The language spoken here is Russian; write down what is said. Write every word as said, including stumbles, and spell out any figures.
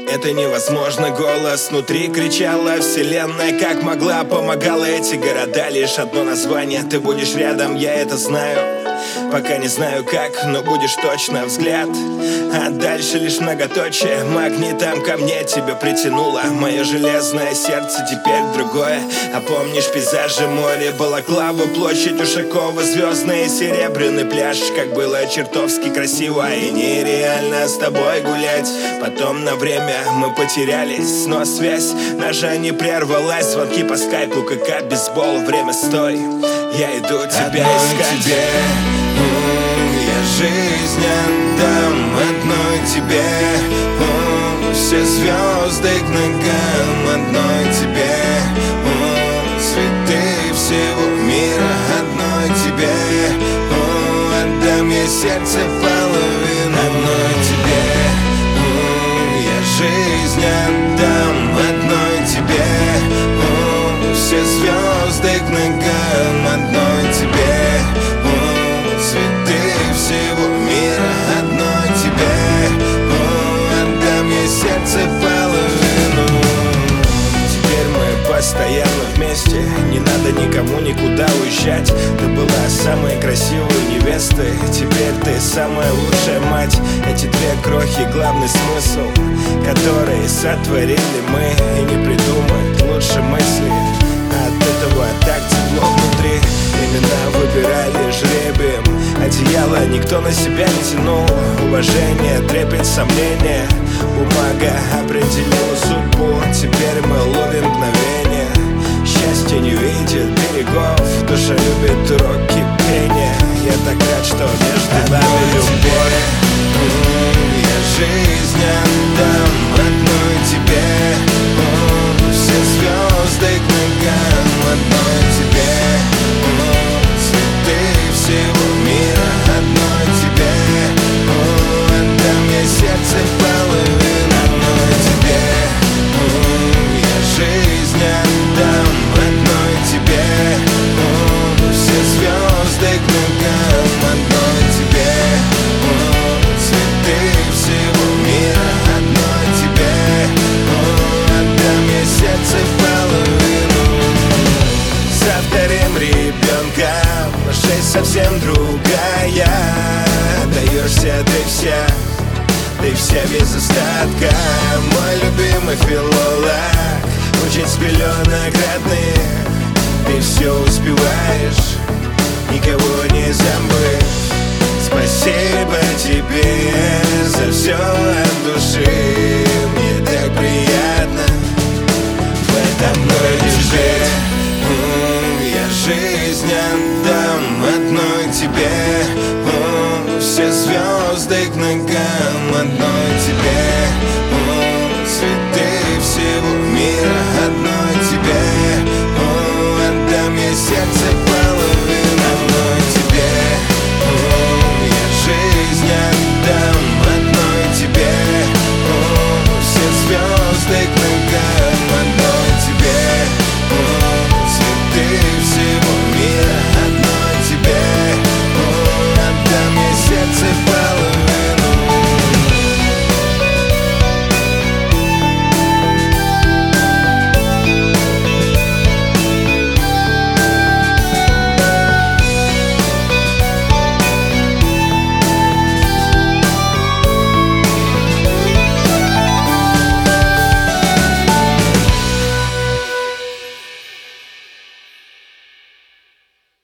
Это невозможно, голос внутри кричала вселенная, как могла, помогала. Эти города лишь одно название. Ты будешь рядом, я это знаю. Пока не знаю как, но будешь точно. Взгляд, а дальше лишь многоточие. Магнитом ко мне тебя притянуло. Мое железное сердце теперь другое. А помнишь пейзажи, море, Балаклава, площадь Ушакова, звездный серебряный пляж. Как было чертовски красиво и нереально с тобой гулять. Потом на время мы потерялись, но связь наша не прервалась. Звонки по скайпу, КК, бейсбол, время стой. Я иду тебя одной искать тебе, м-м, я жизнь отдам одной тебе, м-м, все звезды к ногам одной тебе, м-м, цветы всего мира одной тебе, м-м, отдам я сердце половину одной тебе, м-м, я жизнь отдам одной тебе, м-м, все звезды к ногам одной тебе, м-м, цветы всего мира одной тебе, м-м, отдам я сердце половину. Теперь мы постоянно вместе, не надо никому никуда уезжать. Ты была самой красивой невестой, теперь ты самая лучшая мать. Эти две крохи — главный смысл, который сотворили мы. И не придумать лучше мысли, от этого так тепло внутри. Имена выбирали жребием, одеяло никто на себя не тянул. Уважение, трепет, сомнения, бумага определила судьбу. Теперь мы ловим мгновение, счастье не видит берегов, душа любит уроки пения. Я так рад, что между нами любовь. М-м, я жизнь отдам одной тебе, м-м, все звезды к ногам одной тебе, м-м, цветы всего мира одной тебе, м-м, отдам я сердце половину одной тебе, м-м, я жизнь отдам одной тебе, м-м, все звезды к ногам одной тебе, м-м, цветы всего мира одной тебе, м-м, отдам я сердце половину. За вторым ребенком жизнь совсем другая. Даешься ты вся, ты вся без остатка. Мой любимый филолог учит с пеленок родных. Ты все успеваешь, никого не забыв. Спасибо тебе за все от души. Мне так приятно в этом городе жить. М, я жизнь отдам одной тебе, м, все звезды к ногам одной